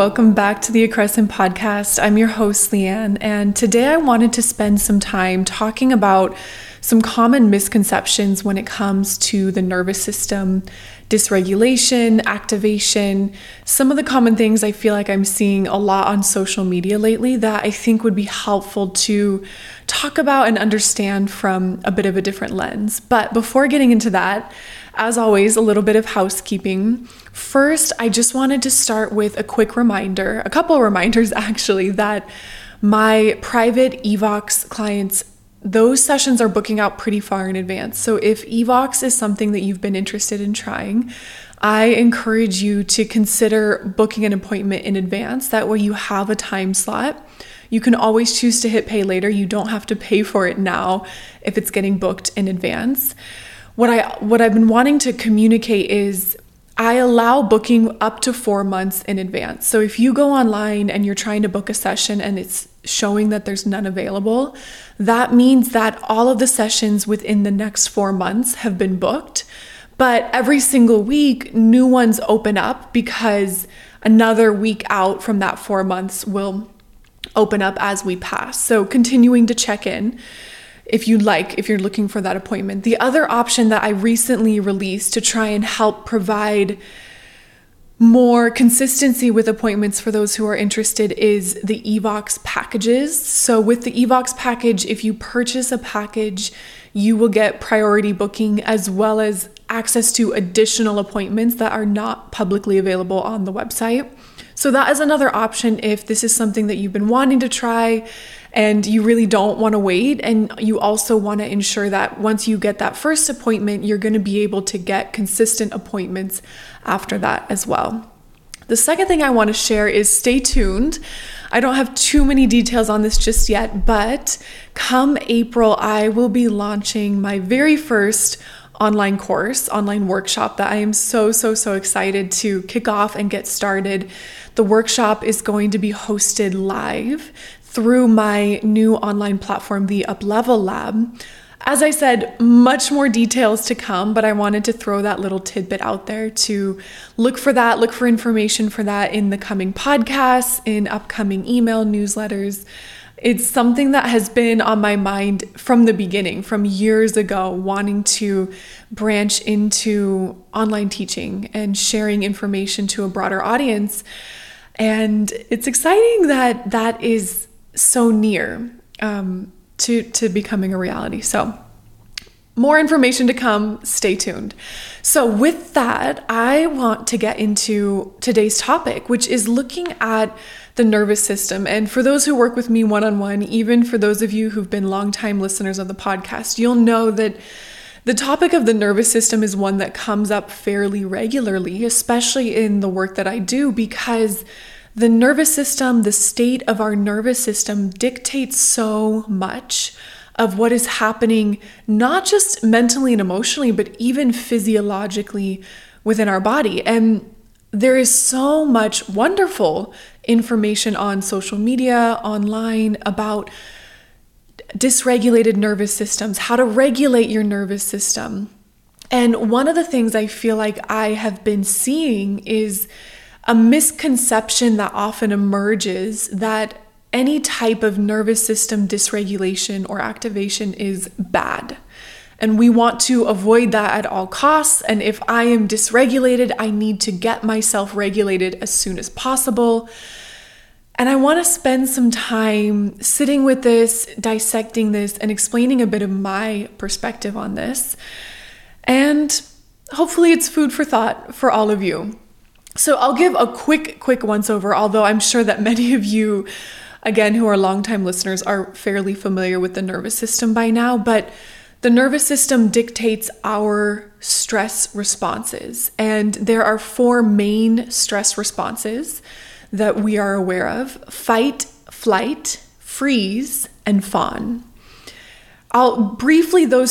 welcome back to the Accrescent Podcast. I'm your host, Leanne, and today I wanted to spend some time talking about some common misconceptions when it comes to the nervous system, dysregulation, activation, some of the common things I feel like I'm seeing a lot on social media lately that I think would be helpful to talk about and understand from a bit of a different lens. But before getting into that, as always, a little bit of housekeeping. First, I just wanted to start with a quick reminder, a couple of reminders actually, that my private EVOX clients, those sessions are booking out pretty far in advance. So if EVOX is something that you've been interested in trying, I encourage you to consider booking an appointment in advance. That way you have a time slot. You can always choose to hit pay later. You don't have to pay for it now if it's getting booked in advance. What I've been wanting to communicate is I allow booking up to 4 months in advance. So if you go online and you're trying to book a session and it's showing that there's none available, that means that all of the sessions within the next 4 months have been booked. But every single week, new ones open up because another week out from that 4 months will open up as we pass. So continuing to check in if you're looking for that appointment. The other option that I recently released to try and help provide more consistency with appointments for those who are interested is the EVOX packages. So with the EVOX package, if you purchase a package, you will get priority booking as well as access to additional appointments that are not publicly available on the website. So that is another option if this is something that you've been wanting to try and you really don't want to wait, and you also want to ensure that once you get that first appointment, you're going to be able to get consistent appointments after that as well. The second thing I want to share is stay tuned. I don't have too many details on this just yet, but come April, I will be launching my very first online workshop that I am so excited to kick off and get started. The workshop is going to be hosted live through my new online platform, the Uplevel Lab. As I said, much more details to come, but I wanted to throw that little tidbit out there to look for information for that in the coming podcasts, in upcoming email newsletters. It's something that has been on my mind from the beginning, from years ago, wanting to branch into online teaching and sharing information to a broader audience. And it's exciting that that is so near to becoming a reality. So more information to come, stay tuned. So with that, I want to get into today's topic, which is looking at the nervous system. And for those who work with me one-on-one, even for those of you who've been longtime listeners of the podcast, you'll know that the topic of the nervous system is one that comes up fairly regularly, especially in the work that I do, because the nervous system, the state of our nervous system dictates so much of what is happening, not just mentally and emotionally, but even physiologically within our body. And there is so much wonderful information on social media, online, about dysregulated nervous systems, how to regulate your nervous system. And one of the things I feel like I have been seeing is a misconception that often emerges that any type of nervous system dysregulation or activation is bad. And we want to avoid that at all costs. And if I am dysregulated, I need to get myself regulated as soon as possible. And I want to spend some time sitting with this, dissecting this, and explaining a bit of my perspective on this. And hopefully it's food for thought for all of you. So I'll give a quick once over, although I'm sure that many of you, again, who are longtime listeners are fairly familiar with the nervous system by now, but the nervous system dictates our stress responses. And there are 4 main stress responses that we are aware of: fight, flight, freeze, and fawn. I'll briefly, those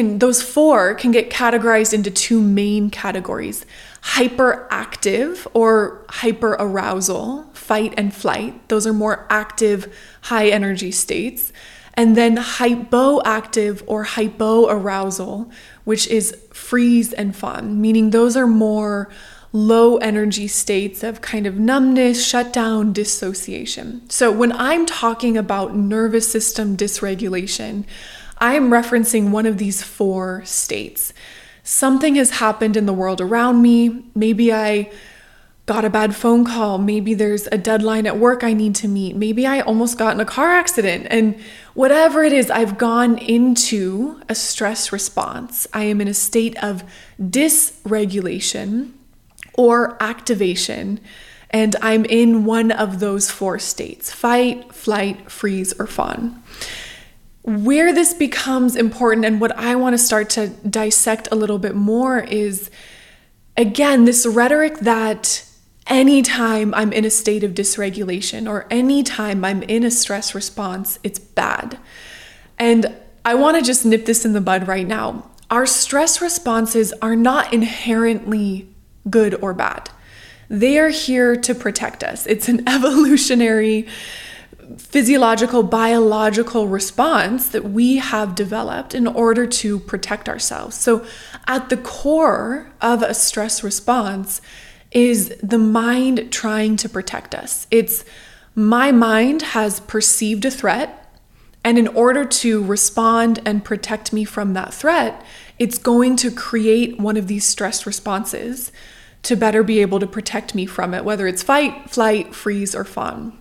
4 can get categorized into 2 main categories: hyperactive or hyperarousal, fight and flight. Those are more active, high energy states. And then hypoactive or hypoarousal, which is freeze and fawn, meaning those are more low energy states of kind of numbness, shutdown, dissociation. So when I'm talking about nervous system dysregulation, I am referencing one of these 4 states. Something has happened in the world around me. Maybe I got a bad phone call. Maybe there's a deadline at work I need to meet. Maybe I almost got in a car accident. And whatever it is, I've gone into a stress response. I am in a state of dysregulation or activation. And I'm in one of those 4 states: fight, flight, freeze, or fawn. Where this becomes important and what I want to start to dissect a little bit more is, again, this rhetoric that anytime I'm in a state of dysregulation or anytime I'm in a stress response, it's bad. And I want to just nip this in the bud right now. Our stress responses are not inherently good or bad. They are here to protect us. It's an evolutionary, physiological, biological response that we have developed in order to protect ourselves. So at the core of a stress response is the mind trying to protect us. It's my mind has perceived a threat, and in order to respond and protect me from that threat, it's going to create one of these stress responses to better be able to protect me from it, whether it's fight, flight, freeze, or fawn.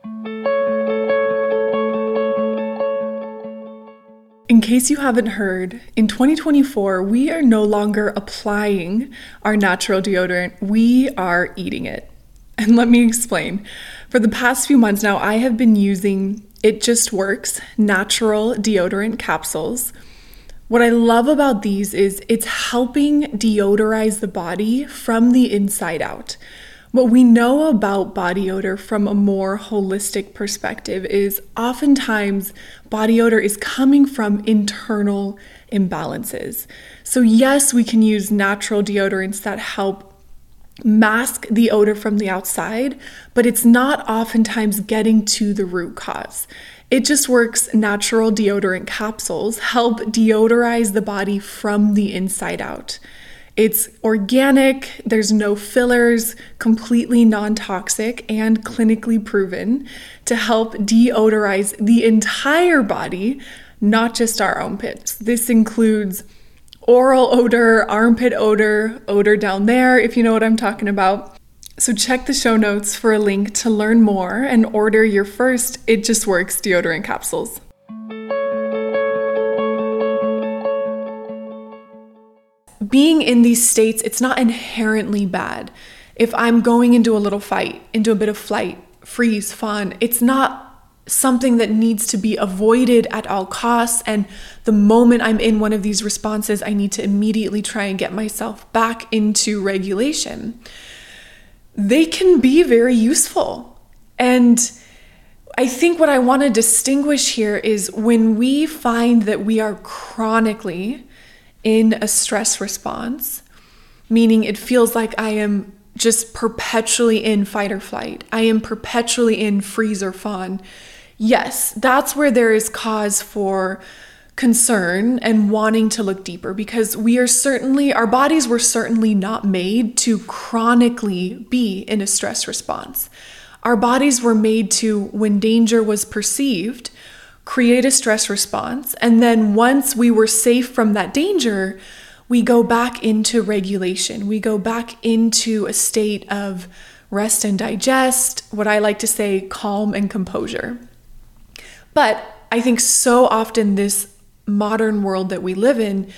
In case you haven't heard, in 2024, we are no longer applying our natural deodorant, we are eating it. And let me explain. For the past few months now, I have been using It Just Works natural deodorant capsules. What I love about these is it's helping deodorize the body from the inside out. What we know about body odor from a more holistic perspective is oftentimes body odor is coming from internal imbalances. So yes, we can use natural deodorants that help mask the odor from the outside, but it's not oftentimes getting to the root cause. It Just Works natural deodorant capsules help deodorize the body from the inside out. It's organic, there's no fillers, completely non-toxic, and clinically proven to help deodorize the entire body, not just our armpits. This includes oral odor, armpit odor, odor down there, if you know what I'm talking about. So check the show notes for a link to learn more and order your first It Just Works deodorant capsules. Being in these states, it's not inherently bad. If I'm going into a little fight, into a bit of flight, freeze, fawn, it's not something that needs to be avoided at all costs. And the moment I'm in one of these responses, I need to immediately try and get myself back into regulation. They can be very useful. And I think what I want to distinguish here is when we find that we are chronically in a stress response, meaning it feels like I am just perpetually in fight or flight, I am perpetually in freeze or fawn. Yes, that's where there is cause for concern and wanting to look deeper, because our bodies were certainly not made to chronically be in a stress response. Our bodies were made to, when danger was perceived, create a stress response. And then once we were safe from that danger, we go back into regulation. We go back into a state of rest and digest, what I like to say, calm and composure. But I think so often this modern world that we live in,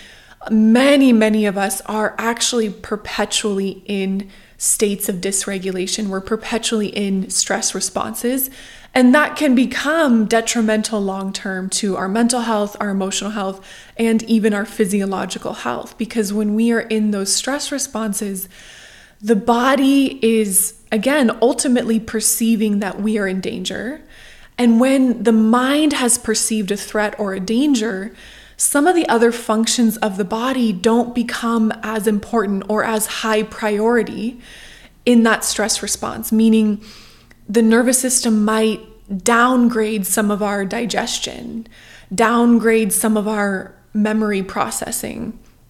many of us are actually perpetually in states of dysregulation. We're perpetually in stress responses. And that can become detrimental long-term to our mental health, our emotional health, and even our physiological health. Because when we are in those stress responses, the body is, again, ultimately perceiving that we are in danger. And when the mind has perceived a threat or a danger, some of the other functions of the body don't become as important or as high priority in that stress response, meaning the nervous system might downgrade some of our digestion, downgrade some of our memory processing.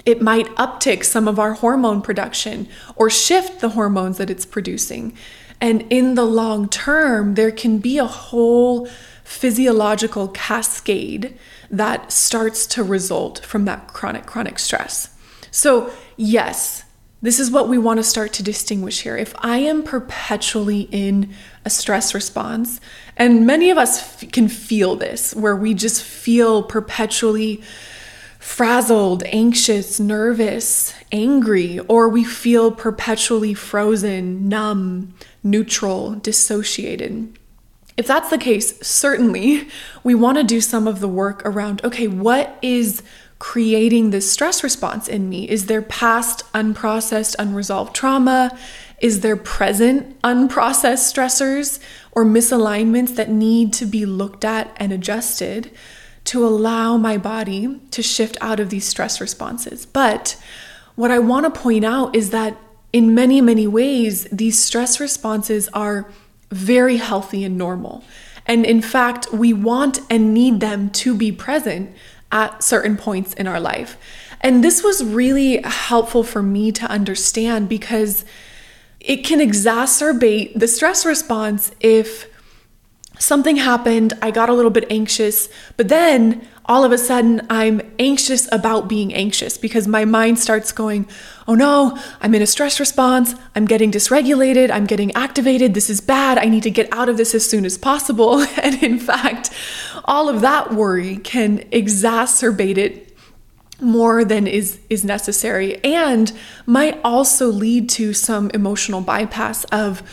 It might uptick some of our hormone production or shift the hormones that it's producing. And in the long term, there can be a whole physiological cascade that starts to result from that chronic stress. So yes, this is what we want to start to distinguish here. If I am perpetually in a stress response, and many of us can feel this, where we just feel perpetually frazzled, anxious, nervous, angry, or we feel perpetually frozen, numb, neutral, dissociated. If that's the case, certainly we want to do some of the work around, okay, what is creating this stress response in me? Is there past unprocessed, unresolved trauma? Is there present unprocessed stressors or misalignments that need to be looked at and adjusted to allow my body to shift out of these stress responses? But what I want to point out is that in many, many ways, these stress responses are very healthy and normal. And in fact, we want and need them to be present at certain points in our life. And this was really helpful for me to understand because it can exacerbate the stress response if something happened, I got a little bit anxious, but then all of a sudden I'm anxious about being anxious because my mind starts going, oh no, I'm in a stress response, I'm getting dysregulated, I'm getting activated, this is bad, I need to get out of this as soon as possible. And in fact, all of that worry can exacerbate it more than is necessary and might also lead to some emotional bypass of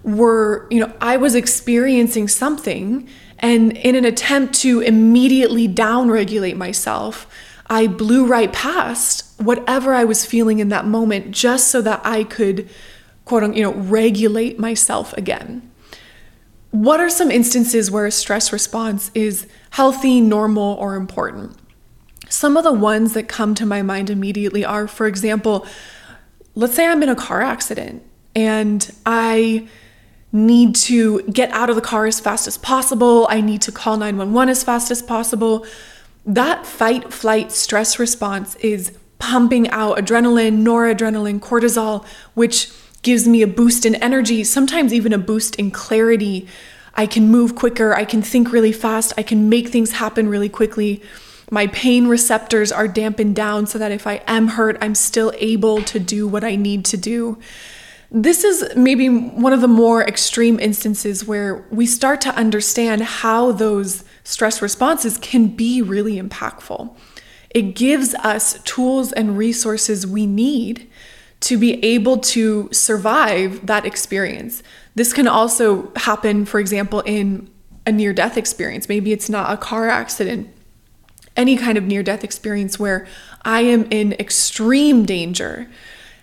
I was experiencing something, and in an attempt to immediately downregulate myself, I blew right past whatever I was feeling in that moment just so that I could, quote unquote, regulate myself again. What are some instances where a stress response is healthy, normal, or important? Some of the ones that come to my mind immediately are, for example, let's say I'm in a car accident and I need to get out of the car as fast as possible. I need to call 911 as fast as possible. That fight, flight, stress response is pumping out adrenaline, noradrenaline, cortisol, which gives me a boost in energy, sometimes even a boost in clarity. I can move quicker. I can think really fast. I can make things happen really quickly. My pain receptors are dampened down so that if I am hurt, I'm still able to do what I need to do. This is maybe one of the more extreme instances where we start to understand how those stress responses can be really impactful. It gives us tools and resources we need to be able to survive that experience. This can also happen, for example, in a near-death experience. Maybe it's not a car accident, any kind of near-death experience where I am in extreme danger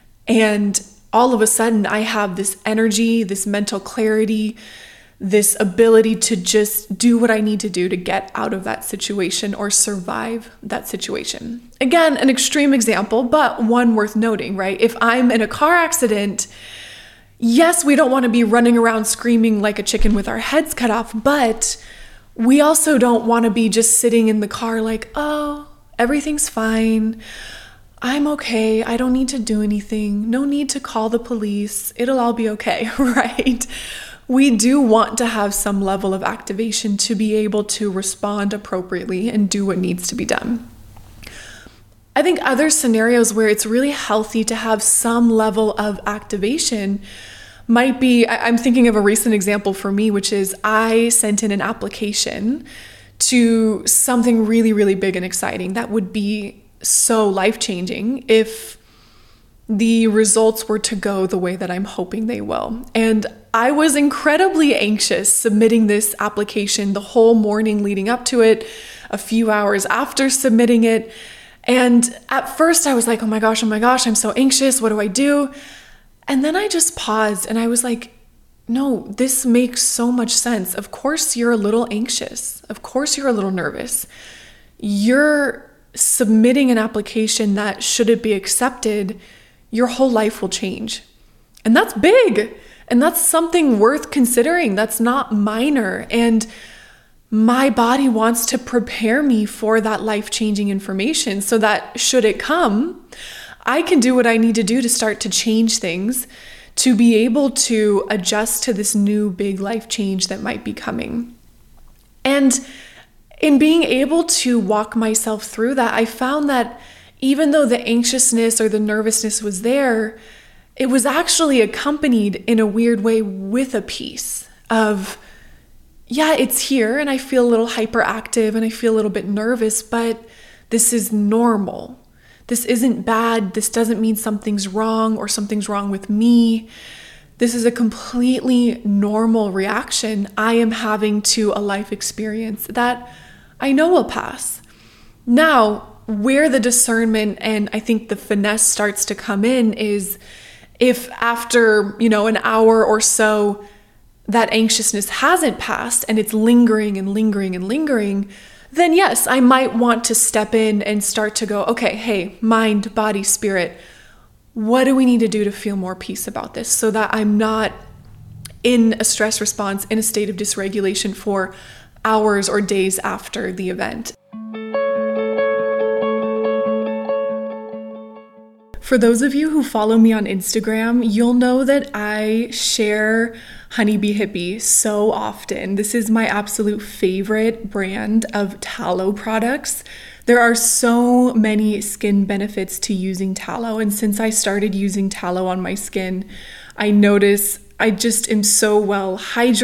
and all of a sudden I have this energy, this mental clarity, this ability to just do what I need to do to get out of that situation or survive that situation. Again, an extreme example, but one worth noting, right? If I'm in a car accident, yes, we don't want to be running around screaming like a chicken with our heads cut off, but we also don't want to be just sitting in the car like, oh, everything's fine. I'm okay. I don't need to do anything. No need to call the police. It'll all be okay, right? We do want to have some level of activation to be able to respond appropriately and do what needs to be done. I think other scenarios where it's really healthy to have some level of activation might be, I'm thinking of a recent example for me, which is I sent in an application to something really, really big and exciting that would be so life-changing if the results were to go the way that I'm hoping they will. And I was incredibly anxious submitting this application the whole morning leading up to it, a few hours after submitting it. And at first I was like, oh my gosh, I'm so anxious. What do I do? And then I just paused and I was like, no, this makes so much sense. Of course you're a little anxious. Of course you're a little nervous. You're submitting an application that, should it be accepted, your whole life will change. And that's big. And that's something worth considering. That's not minor. And my body wants to prepare me for that life-changing information so that should it come, I can do what I need to do to start to change things, to be able to adjust to this new big life change that might be coming. And in being able to walk myself through that, I found that even though the anxiousness or the nervousness was there, it was actually accompanied in a weird way with a piece of, yeah, it's here and I feel a little hyperactive and I feel a little bit nervous, but this is normal. This isn't bad. This doesn't mean something's wrong or something's wrong with me. This is a completely normal reaction I am having to a life experience that I know will pass. Now, where the discernment and I think the finesse starts to come in is if after, an hour or so, that anxiousness hasn't passed and it's lingering and lingering and lingering, then yes, I might want to step in and start to go, okay, hey, mind, body, spirit, what do we need to do to feel more peace about this so that I'm not in a stress response, in a state of dysregulation for hours or days after the event. For those of you who follow me on Instagram, you'll know that I share Honeybee Hippie so often. This is my absolute favorite brand of tallow products. There are so many skin benefits to using tallow, and since I started using tallow on my skin, I notice I just am so well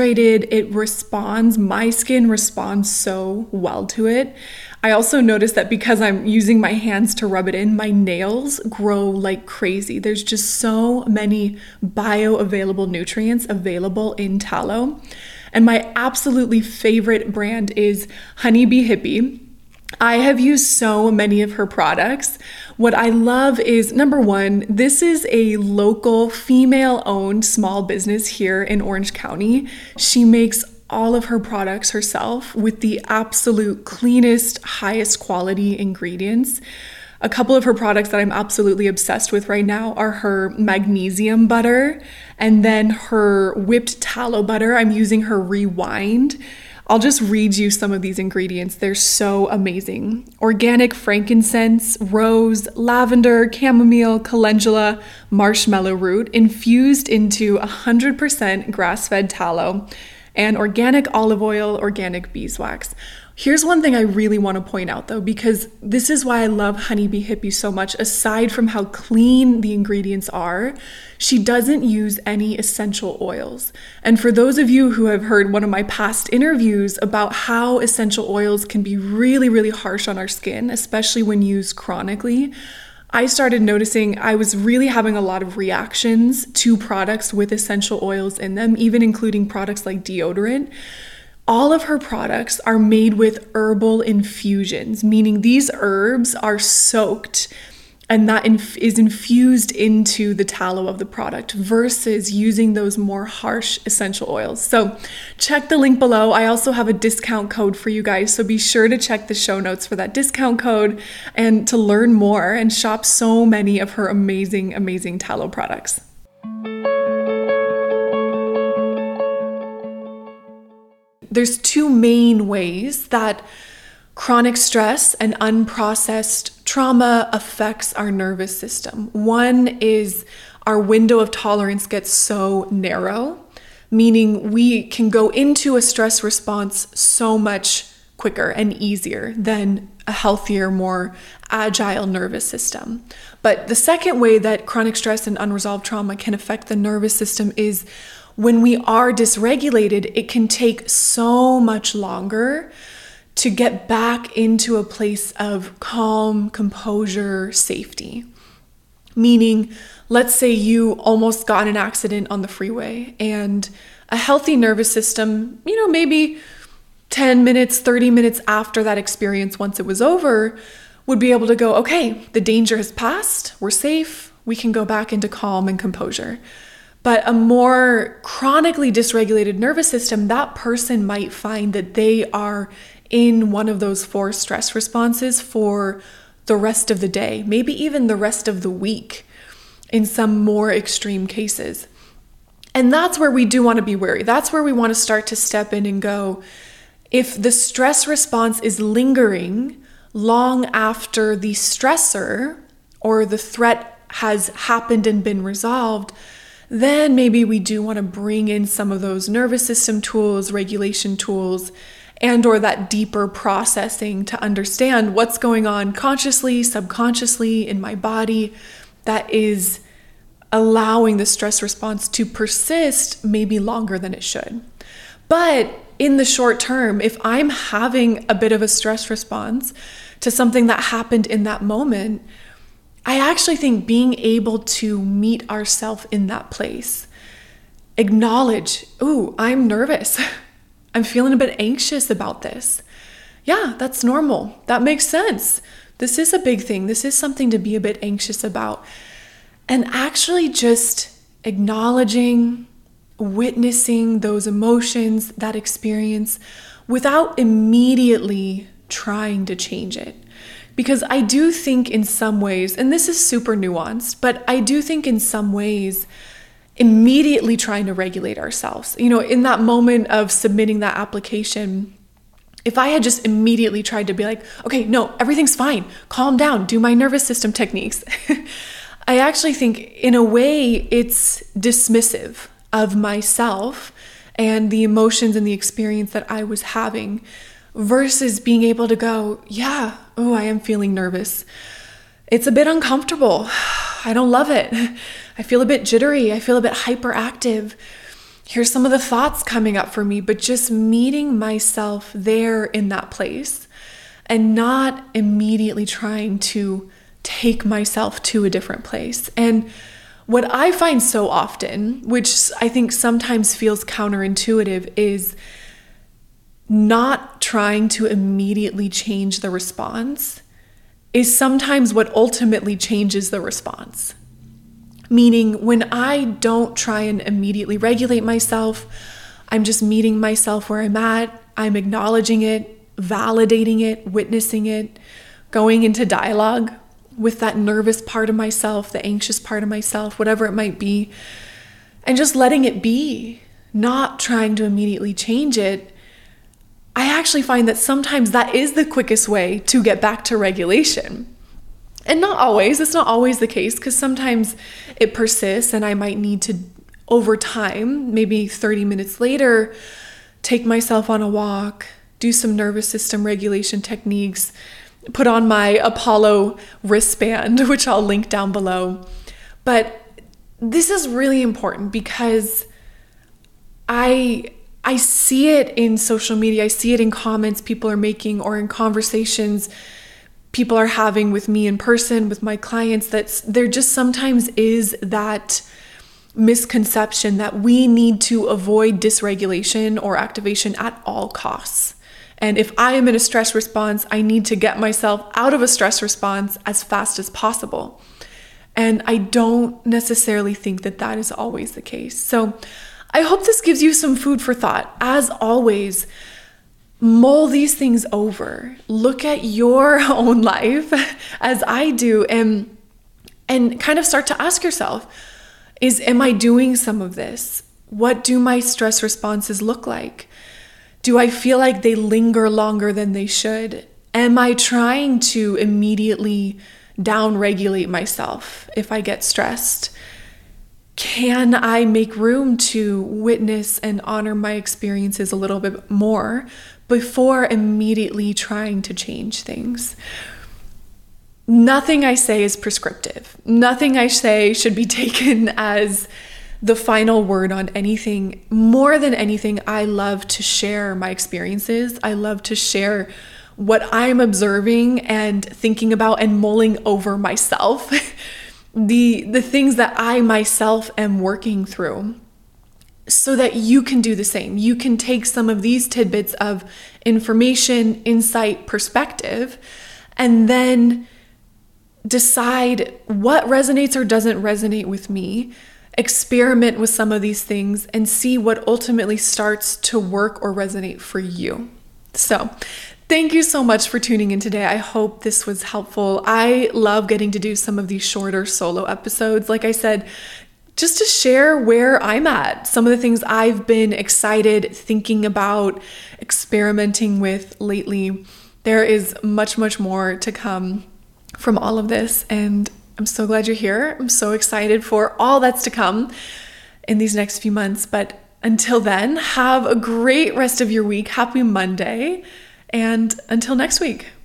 hydrated. My skin responds so well to it. I also noticed that because I'm using my hands to rub it in, my nails grow like crazy. There's just so many bioavailable nutrients available in tallow. And my absolutely favorite brand is Honeybee Hippie. I have used so many of her products. What I love is, number one, this is a local female-owned small business here in Orange County. She makes all of her products herself with the absolute cleanest, highest quality ingredients. A couple of her products that I'm absolutely obsessed with right now are her magnesium butter and then her whipped tallow butter. I'm using her Rewind. I'll just read you some of these ingredients. They're so amazing. Organic frankincense, rose, lavender, chamomile, calendula, marshmallow root, infused into 100% grass-fed tallow, and organic olive oil, organic beeswax. Here's one thing I really want to point out though, because this is why I love Honeybee Hippie so much. Aside from how clean the ingredients are, she doesn't use any essential oils. And for those of you who have heard one of my past interviews about how essential oils can be really, really harsh on our skin, especially when used chronically, I started noticing I was really having a lot of reactions to products with essential oils in them, even including products like deodorant. All of her products are made with herbal infusions, meaning these herbs are soaked and that is infused into the tallow of the product versus using those more harsh essential oils. So check the link below. I also have a discount code for you guys, so be sure to check the show notes for that discount code and to learn more and shop so many of her amazing, amazing tallow products. There's two main ways that chronic stress and unprocessed trauma affects our nervous system. One is our window of tolerance gets so narrow, meaning we can go into a stress response so much quicker and easier than a healthier, more agile nervous system. But the second way that chronic stress and unresolved trauma can affect the nervous system is when we are dysregulated, it can take so much longer to get back into a place of calm, composure, safety. Meaning, let's say you almost got in an accident on the freeway and a healthy nervous system, maybe 10 minutes, 30 minutes after that experience, once it was over, would be able to go, okay, the danger has passed, we're safe, we can go back into calm and composure. But a more chronically dysregulated nervous system, that person might find that they are in one of those 4 stress responses for the rest of the day, maybe even the rest of the week in some more extreme cases. And that's where we do want to be wary. That's where we want to start to step in and go, if the stress response is lingering long after the stressor or the threat has happened and been resolved, then maybe we do want to bring in some of those nervous system tools, regulation tools, and or that deeper processing to understand what's going on consciously, subconsciously in my body that is allowing the stress response to persist maybe longer than it should. But in the short term, if I'm having a bit of a stress response to something that happened in that moment, I actually think being able to meet ourselves in that place, acknowledge, ooh, I'm nervous. I'm feeling a bit anxious about this. Yeah, that's normal. That makes sense. This is a big thing. This is something to be a bit anxious about. And actually just acknowledging, witnessing those emotions, that experience, without immediately trying to change it. Because I do think in some ways, and this is super nuanced, but I do think in some ways, immediately trying to regulate ourselves. In that moment of submitting that application, if I had just immediately tried to be like, okay, no, everything's fine, calm down, do my nervous system techniques. I actually think in a way it's dismissive of myself and the emotions and the experience that I was having versus being able to go, yeah, oh, I am feeling nervous. It's a bit uncomfortable. I don't love it. I feel a bit jittery. I feel a bit hyperactive. Here's some of the thoughts coming up for me, but just meeting myself there in that place and not immediately trying to take myself to a different place. And what I find so often, which I think sometimes feels counterintuitive, is not trying to immediately change the response is sometimes what ultimately changes the response. Meaning when I don't try and immediately regulate myself, I'm just meeting myself where I'm at, I'm acknowledging it, validating it, witnessing it, going into dialogue with that nervous part of myself, the anxious part of myself, whatever it might be, and just letting it be, not trying to immediately change it. I actually find that sometimes that is the quickest way to get back to regulation. And not always, it's not always the case, because sometimes it persists and I might need to, over time, maybe 30 minutes later, take myself on a walk, do some nervous system regulation techniques, put on my Apollo wristband, which I'll link down below. But this is really important because I see it in social media. I see it in comments people are making or in conversations people are having with me in person, with my clients, that there just sometimes is that misconception that we need to avoid dysregulation or activation at all costs. And if I am in a stress response, I need to get myself out of a stress response as fast as possible. And I don't necessarily think that that is always the case. So I hope this gives you some food for thought. As always, mull these things over. Look at your own life as I do and kind of start to ask yourself, am I doing some of this? What do my stress responses look like? Do I feel like they linger longer than they should? Am I trying to immediately down-regulate myself if I get stressed? Can I make room to witness and honor my experiences a little bit more before immediately trying to change things? Nothing I say is prescriptive. Nothing I say should be taken as the final word on anything. More than anything, I love to share my experiences. I love to share what I'm observing and thinking about and mulling over myself. The things that I myself am working through, so that you can do the same. You can take some of these tidbits of information, insight, perspective, and then decide what resonates or doesn't resonate with me. Experiment with some of these things and see what ultimately starts to work or resonate for you. So, thank you so much for tuning in today. I hope this was helpful. I love getting to do some of these shorter solo episodes. Like I said, just to share where I'm at, some of the things I've been excited, thinking about, experimenting with lately. There is much, much more to come from all of this, and I'm so glad you're here. I'm so excited for all that's to come in these next few months. But until then, have a great rest of your week. Happy Monday, and until next week.